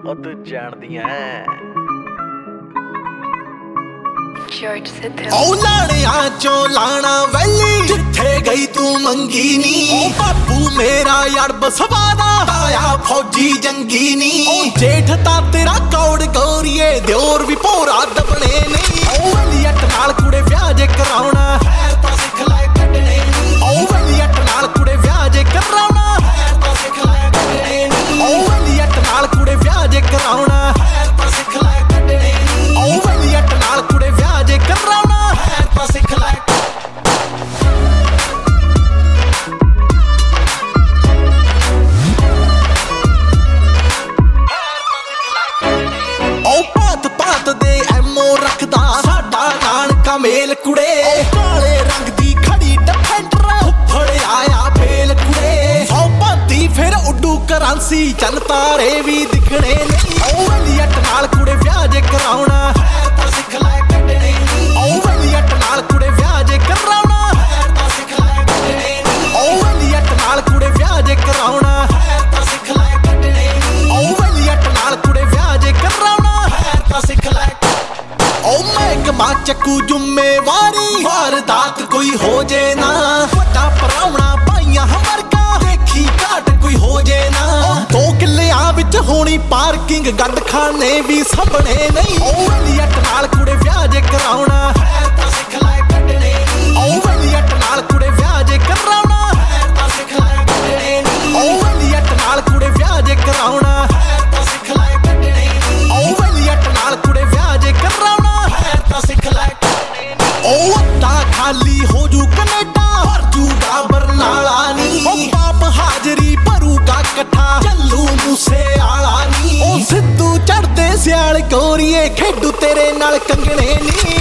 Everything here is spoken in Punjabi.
ਉਹ ਤੂੰ ਜਾਣਦੀਆਂ ਉਹ ਲਾਣਿਆਂ ਚੋਂ ਲਾਣਾ ਵੈਲੀ ਜਿੱਥੇ ਗਈ ਤੂੰ ਮੰਗੀ ਨੀ ਉਹ ਬਾਪੂ ਮੇਰਾ ਯਾਰ ਬਸਵਾ ਦਾ ਆਇਆ ਫੌਜੀ ਜੰਗੀ ਨੀ ਉਹ ਜੇਠ ਤਾਂ ਤੇਰਾ ਕੌੜ ਗੋਰੀਏ ਦਿਓਰ ਵੀ ਭੋਰਾ ਦਬਣੇ ਨਹੀਂ ਉਹ ਵਲੀਅਟ ਨਾਲ ਕੁੜੇ ਵਿਆਹ ਜੇ ਕਰਾਉਣਾ ਹੈਰ ਤਾਂ ਸਿੱਖ ਲੈ ਕੱਢਣੇ ਨੀ ਉਹ ਵਲੀਅਟ ਨਾਲ ਕੁੜੇ ਵਿਆਹ ਜੇ ਕਰਾਉਣਾ ਹੈਰ ਤਾਂ ਸਿੱਖ ਲੈ ਕੱਢਣੇ ਨੀ ਉਹ ਵਲੀਅਟ ਨਾਲ ਕੁੜੇ ਵਿਆਹ ਜੇ ਕਰਾਉਣਾ ਹੈਰ ਤਾਂ ਸਿੱਖ ਲੈ ਕੱਢਣੇ ਨੀ ਉਹ ਵਲੀਅਟ ਨਾਲ ਕੁੜੇ ਵਿਆਹ ਜੇ ਕਰਾਉਣਾ ਹੈਰ ਤਾਂ ਸਿੱਖ ਲੈ ਰੱਖਦਾ ਸਾਡਾ ਨਾਨਕਾ ਮੇਲ ਕੁੜੇ ਕਾਲੇ ਰੰਗ ਦੀ ਖੜੀ ਡਿਫੈਂਡਰ ਫੜ ਆਇਆ ਬੇਲ ਕੁੜੇ ਸੌ ਭਾਂਤੀ ਫਿਰ ਉੱਡੂ ਕਰਾਂਸੀ ਚੱਲ ਤਾਰੇ ਵੀ ਦਿਖਣੇ ਨਹੀਂ ਉਹ ਵਲੀਅਟ ਨਾਲ ਕੁੜੇ ਵਿਆਹ ਜੇ ਕਰਾਉਣਾ ਹੈਰ ਤਾਂ ਸਿੱਖ ਲੈ ਕੱਢਣੇ ਨਹੀਂ ਉਹ ਵਲੀਅਟ ਨਾਲ ਕੁੜੇ ਵਿਆਹ ਜੇ ਕਰਾਉਣਾ ਹੈਰ ਤਾਂ ਸਿੱਖ ਲੈ ਕੱਢਣੇ ਨਹੀਂ ਉਹ ਵਲੀਅਟ ਨਾਲ ਕੁੜੇ ਵਿਆਹ ਜੇ ਕਰਾਉਣਾ ਹੈਰ ਤਾਂ ਸਿੱਖ ਲੈ ਕੱਢਣੇ ਨਹੀਂ ਉਹ ਵਲੀਅਟ ਨਾਲ ਕੁੜੇ ਵਿਆਹ ਜੇ ਕਰਾਉਣਾ ਹੈਰ ਤਾਂ ਸਿੱਖ ਲੈ ਉਹ ਮਹਿਕਮਾ ਚੱਕੂ ਜ਼ਿੰਮੇਵਾਰੀ ਵਾਰਦਾਤ ਕੋਈ ਹੋ ਜੇ ਨਾ ਵੱਡਾ ਪਰਾਉਣਾ ਭਾਈਆਂ ਵਰਗਾ ਦੇਖੀ ਘਾਟ ਕੋਈ ਹੋ ਜੇ ਨਾ 2 ਕਿੱਲਿਆਂ ਵਿੱਚ ਹੋਣੀ ਪਾਰਕਿੰਗ ਗੰਦ ਖਾਨੇ ਵੀ ਸਾਹਮਣੇ ਨਹੀਂ ਉਹ ਵਲੀਅਟ ਨਾਲ ਕੁੜੇ ਵਿਆਹ ਜੇ ਕਰਾਉਣਾ ਹੈਰ ਤਾਂ ਸਿੱਖ ਲੈ ਕੱਢਣੇ ਨਹੀਂ ਉਹ ਵਲੀਅਟ ਨਾਲ ਕੁੜੇ ਵਿਆਹ ਜੇ ਕਰਾਉਣਾ ਹੈਰ ਤਾਂ ਸਿੱਖ ਲੈ ਕੱਢਣੇ ਨਹੀਂ ਉਹ ਵਲੀਅਟ ਨਾਲ ਕੁੜੇ ਵਿਆਹ ਜੇ ਕਰਾਉਣਾ ਹੈਰ ਤਾਂ ਸਿੱਖ ਲੈ ਕੱਢਣੇ ਨਹੀਂ ਉਹ ਵਲੀਅਟ ਨਾਲ ਕੁੜੇ ਵਿਆਹ ਜੇ ਕਰਾਉਣਾ ਸਿੱਖ ਲੈ ਉਹ ਅੱਧਾ ਖਾਲੀ ਹੋ ਜੂ ਕੈਨੇਡਾ ਭਰ ਜੂਗਾ ਬਰਨਾਲਾ ਨੀ ਉਹ ਬਾਪ ਹਾਜ਼ਰੀ ਭਰੂਗਾ ਇਕੱਠਾ ਚੱਲੂ ਮੂਸੇ ਆਲਾ ਨੀ ਉਹ ਸਿੱਧੂ ਚੜਦੇ ਸਿਆਲ ਗੋਰੀਏ ਖੇਡੂ ਤੇਰੇ ਨਾਲ ਕੰਗਣੇ ਨੀ